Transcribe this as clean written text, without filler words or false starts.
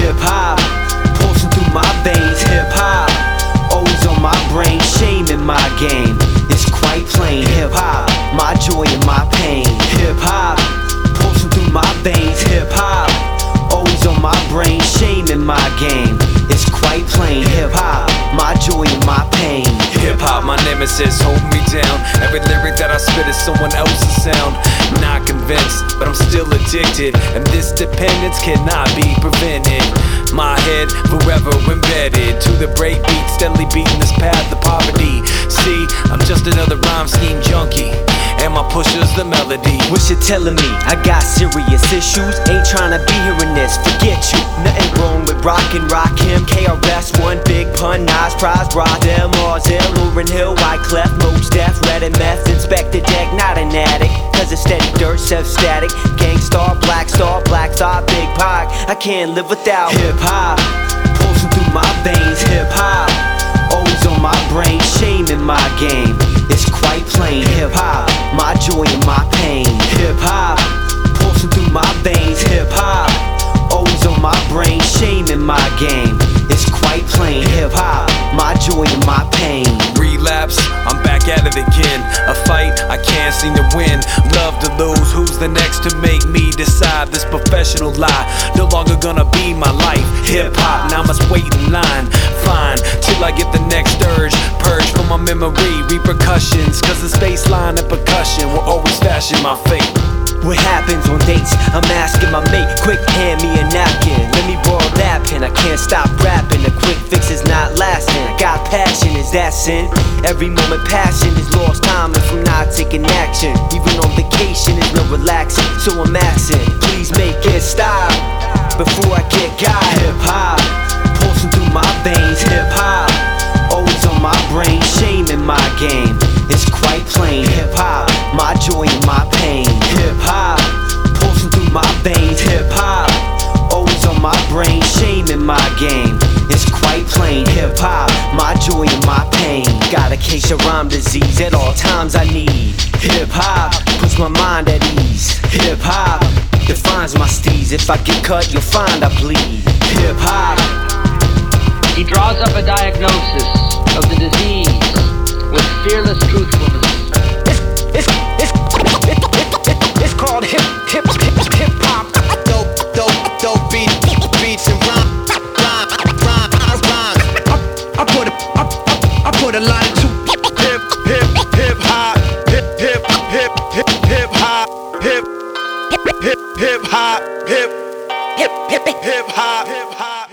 Hip hop, pulsing through my veins. Hip hop, always on my brain. Shame in my game, it's quite plain. Hip hop, my joy and my pain. Hip hop, pulsing through my veins. Hip hop, always on my brain. Shame in my game, it's quite plain. Hip hop, my joy and my pain. Hip hop, my nemesis, hold me down. Every lyric that I spit is someone else's sound. Not convinced, but I'm still addicted, and this dependence cannot be prevented. My head forever embedded to the breakbeat, steadily beating this path of poverty. See, I'm just another rhyme scheme junkie, and my pusher's the melody. What you telling me? I got serious issues. Ain't tryna be hearing this, forget you. Nothing wrong with rockin' Rakim, KRS, One Big Pun, Nas, Prize, Rock, Del Marzell, Lauryn Hill, Wyclef, Mos Def, Red and Meth, Inspector Deck, not an addict. Cause it's steady dirt, self-static. Gangstar, Black Star, Black Thought, Big Pac. I can't live without hip hop, pulsing through my veins. Hip hop, always on my brain. Shame in my game, it's quite plain. Hip hop, my joy and my pain. Hip hop, pulsing through my veins. Hip hop, always on my brain. Shame in my game, it's quite plain. Hip hop, my joy and my pain. Relapse, I'm back at it again. A fight I can't seem to win. Love to lose, who's the next to make me decide? This professional lie, no longer gonna be my life. Hip hop, now must wait in line. Fine, till I get the next urge. Purge from my memory, repercussions. Cause the space line and percussion will always fashion my fate. What happens on dates? I'm asking my mate, quick hand me a napkin. Let me borrow that pen, I can't stop rapping. A quick fix is not lasting. I got passion, is that sin? Every moment passion is lost time if I'm not taking action. Even on vacation is no relaxing, so I'm asking, please make it stop before I get got. Hip hop, pulsing through my veins. Hip hop, always on my brain. Shame in my game, it's quite plain. Hip hop, my joy and my pain. Hip hop, pulsing through my veins. Hip hop, always on my brain. Shame in my game, it's quite plain. Hip hop, my joy and my pain. Got a case of rhyme disease at all times I need. Hip hop puts my mind at ease. Hip hop defines my steez. If I get cut, you'll find I bleed. Hip hop. He draws up a diagnosis of the disease with fearless truthfulness. It's called hip hop. Dope beats and rhymes. I put a lot into hip hop, hip hop, hip hop.